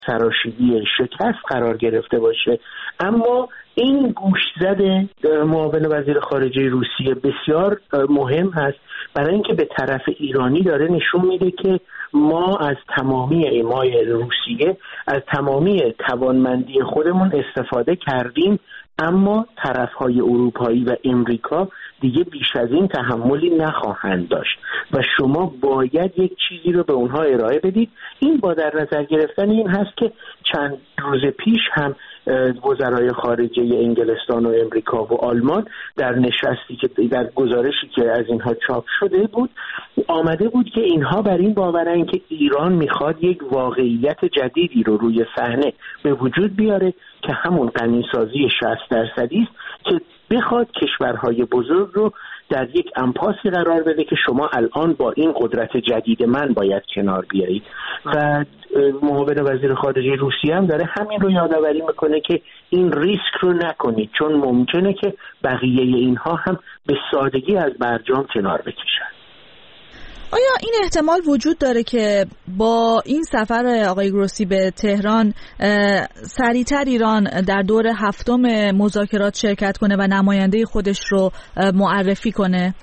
سراشیبی شکست قرار گرفته باشه. اما این گوشزد معاون وزیر خارجه روسیه بسیار مهم هست، برای اینکه به طرف ایرانی داره نشون میده که ما از تمامی اعمای روسیه، از تمامی توانمندی خودمون استفاده کردیم، اما طرفهای اروپایی و امریکا دیگه بیش از این تحملی نخواهند داشت و شما باید یک چیزی رو به اونها ارائه بدید. این با در نظر گرفتن این هست که چند روز پیش هم وزرای خارجه انگلستان و امریکا و آلمان در نشستی که در گزارشی که از اینها چاپ شده بود آمده بود که اینها بر این باورن که ایران میخواد یک واقعیت جدیدی رو روی صحنه به وجود بیاره که همون غنیسازی 60% است که بخواد کشورهای بزرگ رو در یک امپاسی قرار بده که شما الان با این قدرت جدید من باید کنار بیایید. و معاون وزیر خارجه روسیه هم داره همین رو یادآوری میکنه که این ریسک رو نکنید، چون ممکنه که بقیه اینها هم به سادگی از برجام کنار بکشن. آیا این احتمال وجود داره که با این سفر آقای گروسی به تهران سریعتر ایران در دور 7 مذاکرات شرکت کنه و نماینده خودش رو معرفی کنه؟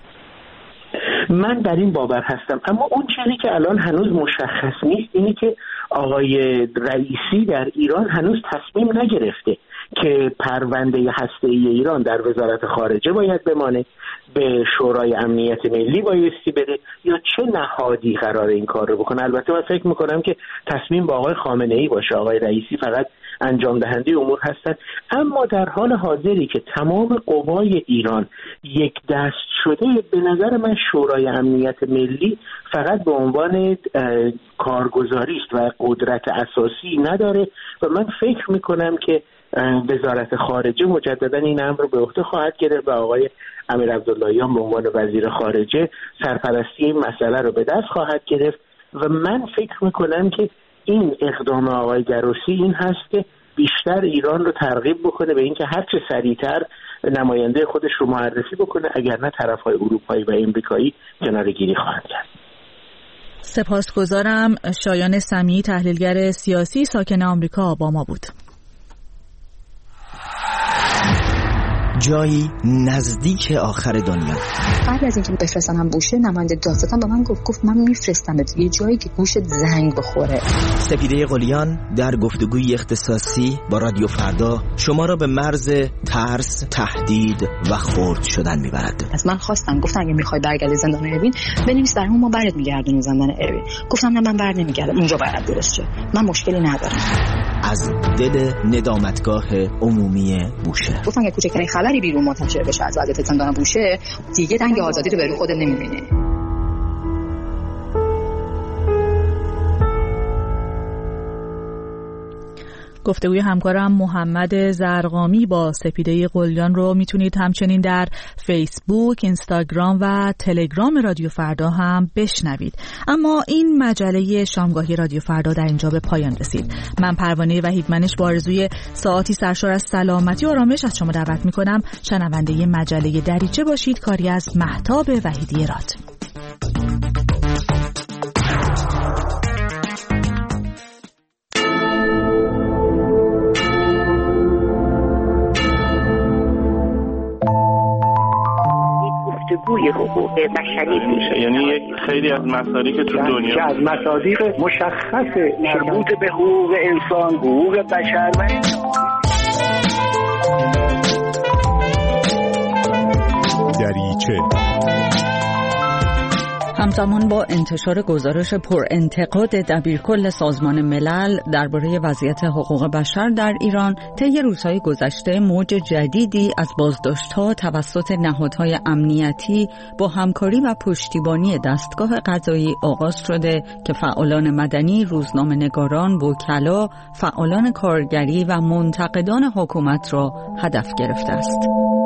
من در این باور هستم، اما اون چیزی که الان هنوز مشخص نیست اینه که آقای رئیسی در ایران هنوز تصمیم نگرفته که پرونده هسته‌ای ایران در وزارت خارجه باید بمانه، به شورای امنیت ملی بایستی بره یا چه نهادی قرار این کار رو بکنه. البته من فکر میکنم که تصمیم با آقای خامنه‌ای باشه، آقای رئیسی فقط انجام دهنده امور هستن. اما در حال حاضری که تمام قوای ایران یک دست شده، به نظر من شورای امنیت ملی فقط به عنوان کارگزاری است و قدرت اساسی نداره و من فکر میکنم که وزارت خارجه مجددا این امر رو به عهده خواهد گرفت و آقای امیر عبداللهیان به عنوان وزیر خارجه سرپرستی این مسئله رو به دست خواهد گرفت و من فکر میکنم که این اقدام آقای گروسی این هست که بیشتر ایران رو ترغیب بکنه به اینکه هر چه سریعتر نماینده خودش رو معرفی بکنه، اگر نه طرف‌های اروپایی و امریکایی کناره‌گیری خواهند کرد. سپاسگزارم. شایان سمیعی، تحلیلگر سیاسی ساکن آمریکا، با ما بود. جایی نزدیک آخر دنیا. بعد از اینکه بفرستم بوشه، نماینده دادستان به من گفت من میفرستمت یه جایی که گوشت زنگ بخوره. سپیده قلیان در گفتگوی اختصاصی با رادیو فردا شما را به مرز ترس، تهدید و خرد شدن میبرد. از من خواستن، گفتن اگه میخوای برگردی زندان اوین بنویس برام، ما برات میگردونیم زندان اوین. گفتم نه، من بر نمیگردم، اونجا باید درست شه، من مشکلی ندارم. از دل ندامتگاه عمومی بوشه گفتن اگه کوچکترین خبری بیرون منتشر بشه از وضعیت زندان بوشه، دیگه دنگ آزادی رو به روی خودت نمیبینی. گفتگوی همکارم محمد زرقامی با سپیده قلیان رو میتونید همچنین در فیسبوک، اینستاگرام و تلگرام رادیو فردا هم بشنوید. اما این مجله شامگاهی رادیو فردا در اینجا به پایان رسید. من پروانه وحیدمنش با آرزوی ساعتی سرشار از سلامتی و آرامش از شما دعوت میکنم شنونده مجله دریچه باشید. کاری از مهتاب وحیدی راد. گفتگوی حقوق بشری میشه، یعنی یک خیلی از مصادیق تو دنیا که از مصادیق مشخص مربوط به حقوق انسان، حقوق بشر و دریچه. همزمان با انتشار گزارش پر انتقاد دبیرکل سازمان ملل درباره وضعیت حقوق بشر در ایران، طی روزهای گذشته موج جدیدی از بازداشت‌ها توسط نهادهای امنیتی با همکاری و پشتیبانی دستگاه قضایی آغاز شده که فعالان مدنی، روزنامه‌نگاران، وکلا، فعالان کارگری و منتقدان حکومت را هدف گرفته است.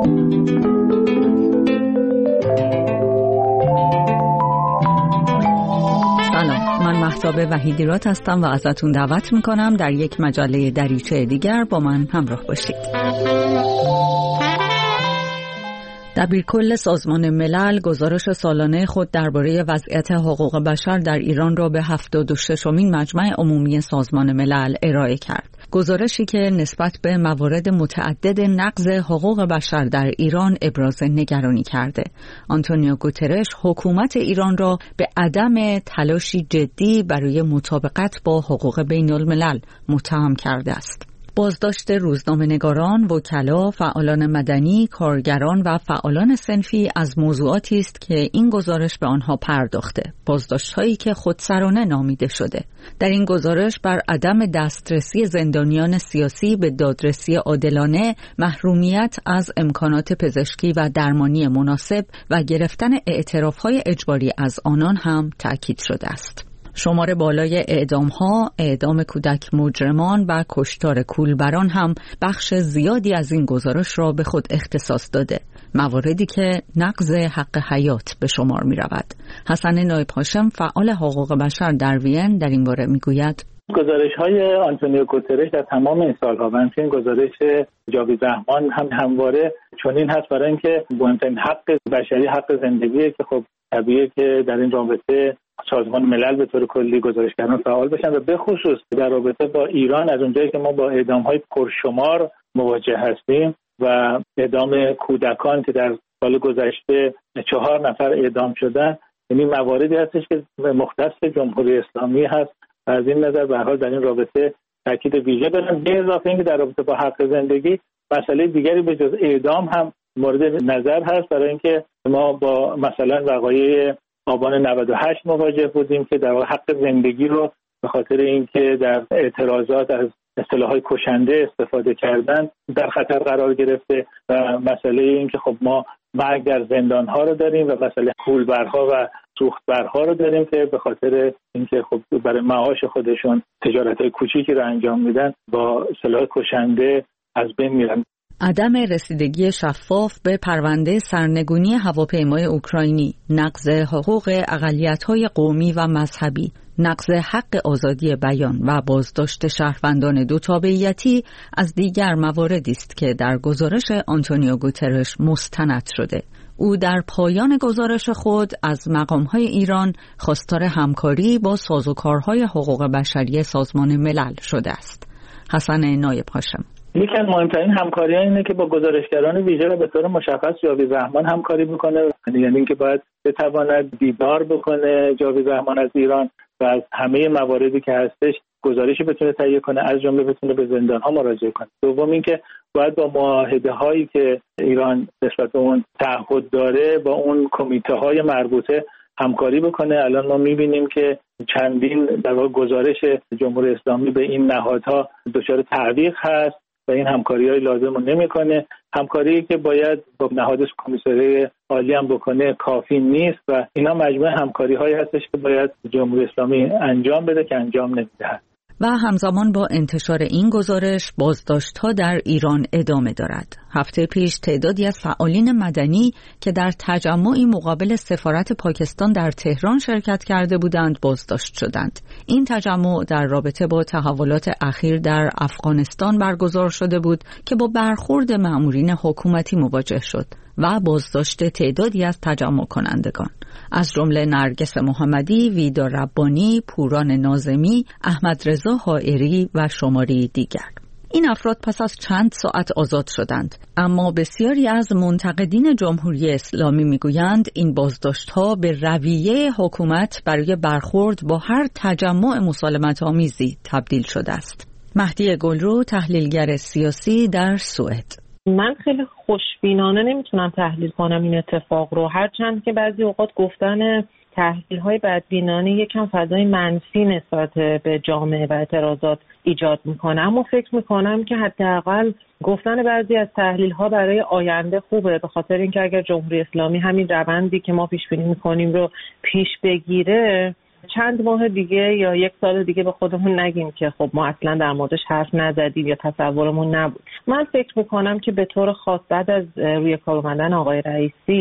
من مهتاب وحیدی راد هستم و ازتون دعوت میکنم در یک مجله دریچه دیگر با من همراه باشید. دبیرکل سازمان ملل گزارش سالانه خود درباره وضعیت حقوق بشر در ایران را به 76مین مجمع عمومی سازمان ملل ارائه کرد. گزارشی که نسبت به موارد متعدد نقض حقوق بشر در ایران ابراز نگرانی کرده. آنتونیو گوترش حکومت ایران را به عدم تلاشی جدی برای مطابقت با حقوق بین الملل متهم کرده است. بازداشت روزنامه‌نگاران، وکلا، فعالان مدنی، کارگران و فعالان صنفی از موضوعاتی است که این گزارش به آنها پرداخته. بازداشت‌هایی که خودسرانه نامیده شده. در این گزارش بر عدم دسترسی زندانیان سیاسی به دادرسی عادلانه، محرومیت از امکانات پزشکی و درمانی مناسب و گرفتن اعتراف‌های اجباری از آنان هم تأکید شده است. شمار بالای اعدام‌ها، اعدام کودک مجرمان و کشتار کولبران هم بخش زیادی از این گزارش را به خود اختصاص داده. مواردی که نقض حق حیات به شمار می‌رود. حسن نایب هاشم فعال حقوق بشر در وین در این باره می‌گوید: گزارش‌های آنتونیو گوترش در تمام این سال‌ها و همچنین گزارش جاوید رحمان هم همواره چنین هست، برای اینکه مهمترین حق بشری حق زندگیه که خب طبیعیه که در این رابطه سازمان ملل به طور کلی گزارشگران فعال بشن و به خصوص در رابطه با ایران از اونجایی که ما با اعدام‌های پرشمار مواجه هستیم و اعدام کودکان که در سال گذشته 4 نفر اعدام شدن، یعنی مواردی هستش که مختص جمهوری اسلامی هست و از این نظر به هر حال در این رابطه تاکید ویژه دارم. به اضافه اینکه در رابطه با حق زندگی مسئله دیگری به جز اعدام هم مورد نظر هست، برای اینکه ما با مثلا وقایع آبان 98 مواجه بودیم که در واقع حق زندگی رو به خاطر اینکه در اعتراضات از اصطلاحات کشنده استفاده کردن در خطر قرار گرفته و مسئله اینکه خب ما مرگ در زندان‌ها رو داریم و مسئله کولبرها و سوختبرها رو داریم که به خاطر اینکه خب برای معاش خودشون تجارت‌های کوچیکی رو انجام میدن با اصطلاح کشنده از بین میرن. عدم رسیدگی شفاف به پرونده سرنگونی هواپیمای اوکراینی، نقض حقوق اقلیت‌های قومی و مذهبی، نقض حق آزادی بیان و بازداشت شهروندان دو تابعیتی از دیگر مواردی است که در گزارش آنتونیو گوترش مستند شده. او در پایان گزارش خود از مقام‌های ایران خواستار همکاری با سازوکارهای حقوق بشری سازمان ملل شده است. حسن نایب هاشم: یکی از مهمترین همکاری‌ها اینه که با گزارشگران ویژه و به طور مشخص جاوید رحمان همکاری بکنه، یعنی اینکه باید بتواند دیدار بکنه جاوید رحمان از ایران و از همه مواردی که هستش گزارشی بتونه تهیه کنه، از جمله بتونه به زندان‌ها مراجعه کنه. دوم اینکه باید با معاهده‌هایی که ایران نسبت به اون تعهد داره با اون کمیته‌های مربوطه همکاری بکنه. الان ما می‌بینیم که چندین در واقع گزارش جمهوری اسلامی به این نهادها دچار تعویق هست و این همکاری‌های لازم رو نمی‌کنه. همکاری که باید با نهاد کمیسری عالی هم بکنه کافی نیست و اینا مجموعه همکاری‌هایی هستش که باید جمهوری اسلامی انجام بده که انجام نمی‌دهد. و همزمان با انتشار این گزارش بازداشت‌ها در ایران ادامه دارد. هفته پیش تعدادی از فعالین مدنی که در تجمعی مقابل سفارت پاکستان در تهران شرکت کرده بودند بازداشت شدند. این تجمع در رابطه با تحولات اخیر در افغانستان برگزار شده بود که با برخورد مأمورین حکومتی مواجه شد و بازداشت تعدادی از تجمع کنندگان از جمله نرگس محمدی، ویدا ربانی، پوران ناظمی، احمد رضا حائری و شماری دیگر. این افراد پس از چند ساعت آزاد شدند، اما بسیاری از منتقدین جمهوری اسلامی میگویند این بازداشت‌ها به رویه حکومت برای برخورد با هر تجمع مسالمت‌آمیزی تبدیل شده است. مهدی گلرو، تحلیلگر سیاسی در سوئد: من خیلی خوشبینانه نمیتونم تحلیل کنم این اتفاق رو، هرچند که بعضی اوقات گفتن تحلیل‌های بدبینانه یکم فضای منفی نسبت به جامعه و اعتراضات ایجاد میکنه، اما فکر میکنم که حداقل گفتن بعضی از تحلیل‌ها برای آینده خوبه، به خاطر اینکه اگر جمهوری اسلامی همین روندی که ما پیش بینی میکنیم رو پیش بگیره، چند ماه دیگه یا 1 سال دیگه به خودمون نگیم که خب ما اصلا در موردش حرف نزدیم یا تصورمون نبود. من فکر میکنم که به طور خاص بعد از روی کار اومدن آقای رئیسی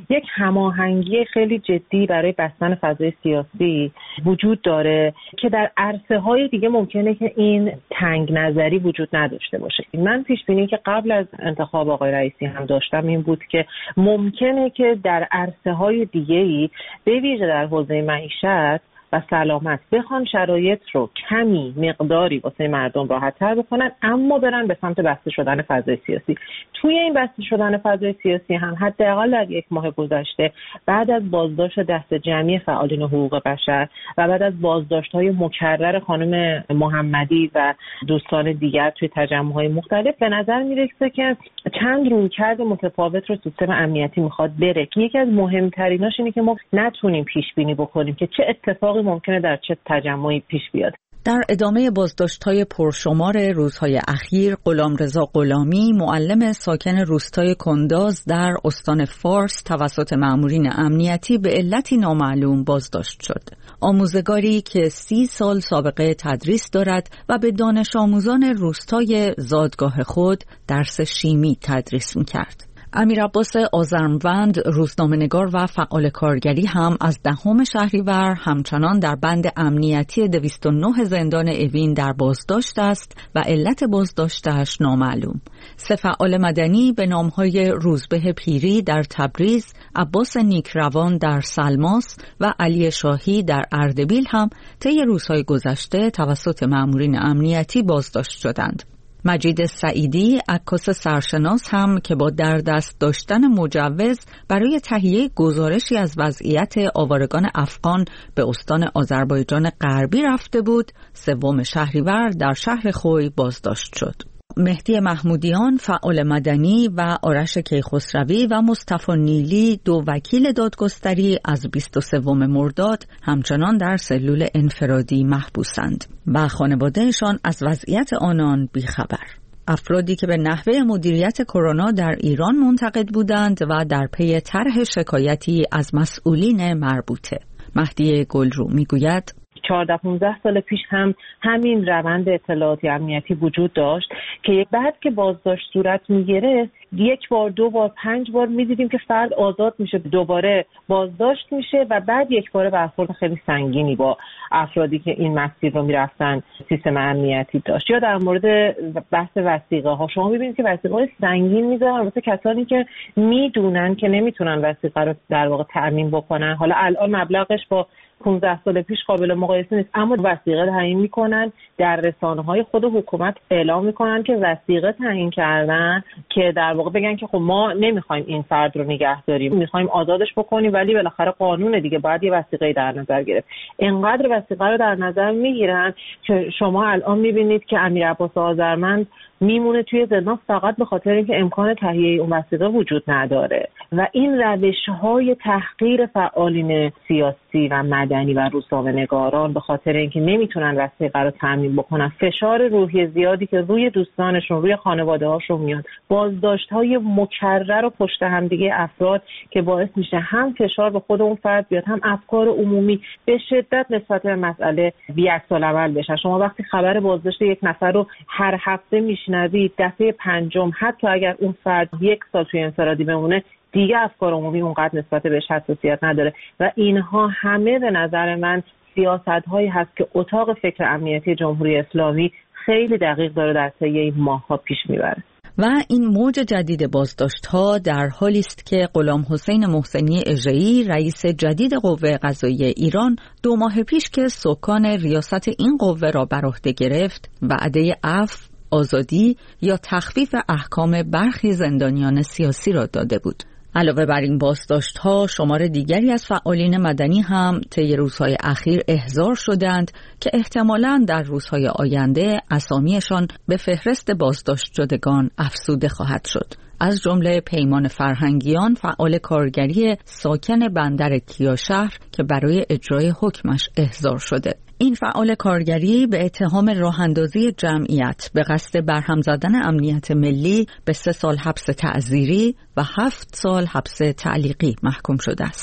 یک هماهنگی خیلی جدی برای بستن فضای سیاسی وجود داره که در عرصه‌های دیگه ممکنه که این تنگ نظری وجود نداشته باشه. من پیش بینی که قبل از انتخاب آقای رئیسی هم داشتم این بود که ممکنه که در عرصه‌های دیگه‌ای به ویژه در حوزه معیشت و سلامت بخوان شرایط رو کمی مقداری واسه مردم راحت‌تر بکنن، اما برن به سمت بسته شدن فضای سیاسی. توی این بسته شدن فضای سیاسی هم حداقل در 1 ماه گذشته بعد از بازداشت دست جمعی فعالین حقوق بشر و بعد از بازداشت‌های مکرر خانم محمدی و دوستان دیگر توی تجمع‌های مختلف به نظر میرسه که چند رویکرد متفاوت رو سیستم امنیتی میخواد بره که یکی از مهمتریناش اینه که ما نتونیم پیش بینی بکنیم که چه اتفاقی ممکنه در چه تجمعی پیش بیاد. در ادامه بازداشت‌های پرشمار روزهای اخیر، غلامرضا غلامی، معلم ساکن روستای کنداز در استان فارس توسط مأمورین امنیتی به علتی نامعلوم بازداشت شد. آموزگاری که 30 سال سابقه تدریس دارد و به دانش آموزان روستای زادگاه خود درس شیمی تدریس می‌کرد. امیرعباس آذرموند، روزنامه‌نگار و فعال کارگری هم از 10 شهریور همچنان در بند امنیتی 209 زندان اوین در بازداشت است و علت بازداشتش نامعلوم. 3 فعال مدنی به نام‌های روزبه پیری در تبریز، عباس نیکروان در سلماس و علی شاهی در اردبیل هم طی روزهای گذشته توسط مأمورین امنیتی بازداشت شدند. مجید سعیدی، عکاس سرشناس هم که با در دست داشتن مجوز برای تهیه گزارشی از وضعیت آوارگان افغان به استان آذربایجان غربی رفته بود، 3 شهریور در شهر خوی بازداشت شد. مهدی محمودیان، فعال مدنی و آرش کیخسروی و مصطفی نیلی، 2 وکیل دادگستری از 23 مرداد همچنان در سلول انفرادی محبوسند و خانوادهشان از وضعیت آنان بیخبر. افرادی که به نحوه مدیریت کرونا در ایران منتقد بودند و در پی طرح شکایتی از مسئولین مربوطه. مهدی گلرو میگوید 14-15 سال پیش هم همین روند اطلاعاتی امنیتی وجود داشت که بعد که بازداشت صورت میگیره 1 بار 2 بار 5 بار میدیدیم که فرد آزاد میشه، دوباره بازداشت میشه و بعد 1 بار برخورد خیلی سنگینی با افرادی که این مسیر رو میرفتن سیستم امنیتی داشت. یا در مورد بحث وثیقه ها شما میبینید که وثیقه های سنگین میذارن واسه کسانی که میدونن که نمیتونن وثیقه رو در واقع تامین بکنن. حالا الان مبلغش با 15 سال پیش قابل مقایسه نیست، اما وثیقه تعیین میکنن، در رسانه‌های خود حکومت اعلام میکنن که وثیقه تعیین کردن که در واقع بگن که خب ما نمیخوایم این فرد رو نگه داریم، میخوایم آزادش بکنیم، ولی بالاخره قانون دیگه باید یه وثیقه در نظر گرفت. اینقدر وثیقه رو در نظر میگیرن که شما الان میبینید که امیرعباس آذرمند میمونه توی زندان فقط به خاطر اینکه امکان تهیه اون وثیقه وجود نداره و این روش‌های تحقیر فعالین سیاسی و مدنی و روزنامه‌نگاران به خاطر اینکه نمیتونن وثیقه رو تامین بکنن، فشار روحی زیادی که روی دوستانشون، روی خانواده‌هاشون میاد، بازداشت‌های مکرر و پشت هم دیگه افراد که باعث میشه هم فشار به خود اون فرد بیاد، هم افکار عمومی به شدت نسبت به مسئله بی‌عکس‌العمل بشن. شما وقتی خبر بازداشت یک نفر رو هر هفته میشنوید، دفعه 5 حتی اگر اون فرد 1 سال توی انفرادی بمونه دیگه افکار عمومی اونقدر نسبت بهش حساسیت نداره و اینها همه به نظر من سیاست‌هایی هست که اتاق فکر امنیتی جمهوری اسلامی خیلی دقیق داره در طی این ماه‌ها پیش میبره. و این موج جدید بازداشت‌ها در حالی است که غلام حسین محسنی اژه‌ای، رئیس جدید قوه قضاییه ایران، 2 ماه پیش که سکان ریاست این قوه را بر عهده گرفت، وعده عفو، آزادی یا تخفیف احکام برخی زندانیان سیاسی را داده بود. علاوه بر این بازداشت‌ها، شمار دیگری از فعالین مدنی هم طی روزهای اخیر احضار شدند که احتمالاً در روزهای آینده اسامیشان به فهرست بازداشت شدگان افزوده خواهد شد. از جمله پیمان فرهنگیان، فعال کارگری ساکن بندر کیاشهر که برای اجرای حکمش احضار شده. این فعال کارگری به اتهام راه‌اندازی جمعیت به قصد برهم زدن امنیت ملی به 3 سال حبس تعزیری و 7 سال حبس تعلیقی محکوم شده است.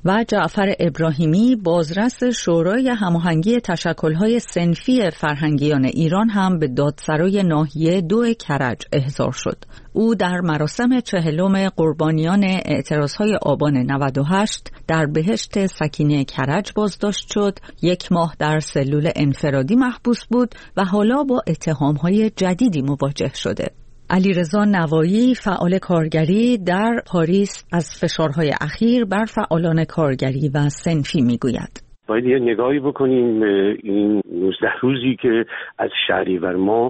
و جعفر ابراهیمی بازرس شورای هماهنگی تشکل‌های صنفی فرهنگیان ایران هم به دادسرای ناحیه 2 کرج احضار شد. او در مراسم 40 قربانیان اعتراضهای آبان 98 در بهشت سکینه کرج بازداشت شد. 1 ماه در سلول انفرادی محبوس بود و حالا با اتهام‌های جدیدی مواجه شده. علیرضا نوایی فعال کارگری در پاریس از فشارهای اخیر بر فعالان کارگری و صنفی میگوید. باید یه نگاهی بکنیم این 19 روزی که از شهریور ماه